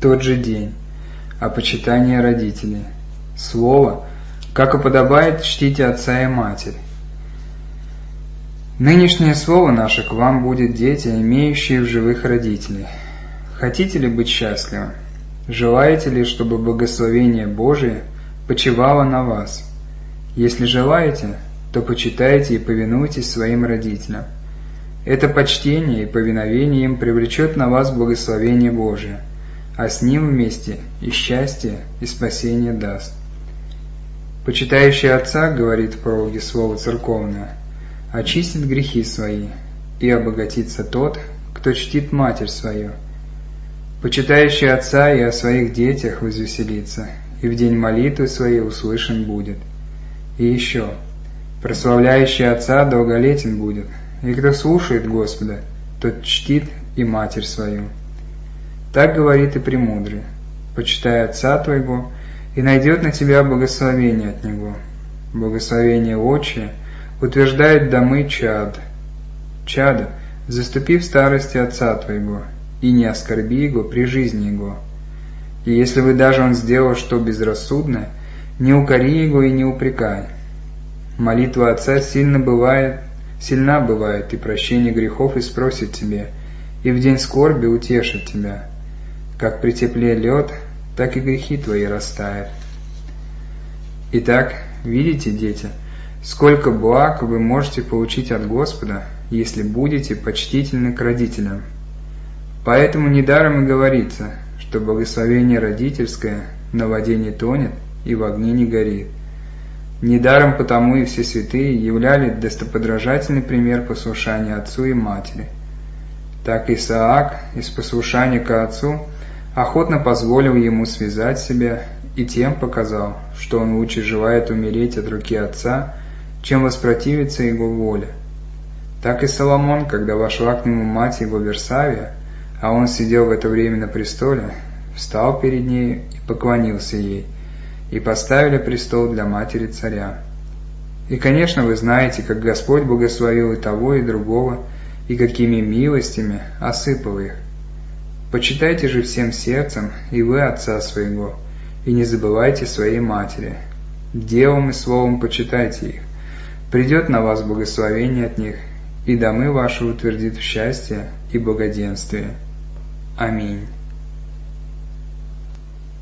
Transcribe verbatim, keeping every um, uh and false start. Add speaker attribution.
Speaker 1: тот же день, о почитании родителей. Слово, как и подобает, чтите отца и матерь. Нынешнее слово наше к вам будет, дети, имеющие в живых родителей. Хотите ли быть счастливы? Желаете ли, чтобы благословение Божие почивало на вас? Если желаете, то почитайте и повинуйтесь своим родителям. Это почтение и повиновение им привлечет на вас благословение Божие, а с ним вместе и счастье, и спасение даст. Почитающий отца, говорит в прологе слово церковное, очистит грехи свои, и обогатится тот, кто чтит матерь свою. Почитающий отца и о своих детях возвеселится, и в день молитвы своей услышан будет. И еще, прославляющий отца долголетен будет, и кто слушает Господа, тот чтит и матерь свою. Так говорит и премудрый: почитай отца твоего, и найдет на тебя благословение от него. Благословение отче утверждает домы чад. Чадо, заступи в старости отца твоего, и не оскорби его при жизни его. И если бы даже он сделал что безрассудное, не укори его и не упрекай. Молитва отца сильно бывает, сильна бывает, и прощение грехов испросит тебе, и в день скорби утешит тебя. Как при тепле лед, так и грехи твои растают. Итак, видите, дети, сколько благ вы можете получить от Господа, если будете почтительны к родителям. Поэтому недаром и говорится, что благословение родительское на воде не тонет и в огне не горит. Недаром потому и все святые являли достоподражательный пример послушания отцу и матери. Так Исаак из послушания к отцу охотно позволил ему связать себя и тем показал, что он лучше желает умереть от руки отца, чем воспротивиться его воле. Так и Соломон, когда вошла к нему мать его Версавия, а он сидел в это время на престоле, встал перед ней и поклонился ей, и поставили престол для матери царя. И, конечно, вы знаете, как Господь благословил и того, и другого, и какими милостями осыпал их. Почитайте же всем сердцем и вы отца своего, и не забывайте своей матери. Делом и словом почитайте их. Придет на вас благословение от них, и домы ваши утвердит в счастье и благоденствие. Аминь.